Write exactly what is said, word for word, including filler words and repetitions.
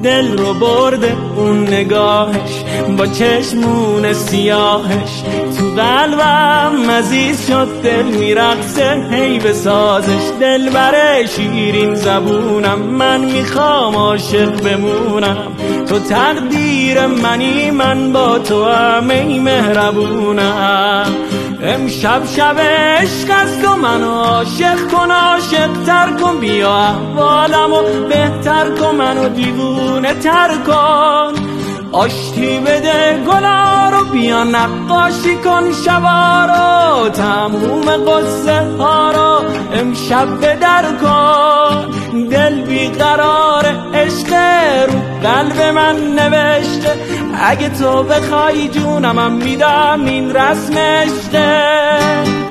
دل رو برده اون نگاهش با چشمون سیاهش، تو قلبم عزیز شد دل میرقصه هی به سازش. دل بره شیرین زبونم من میخوام عاشق بمونم، تو تقدیر منی من با تو هم ای مهربونم. امشب شب عشق است و منو عاشق کن، عاشق تر کن، بیا احوالمو بهتر کن، منو دیوونه تر کن. آشتی بده گلا رو بیا نقاشی کن شبا رو، تموم قصه ها رو امشب بدر کن. دل بیقرار عشق رو قلب من نوشته، اگه تو بخوای جونم هم میدم این رسم عشقه.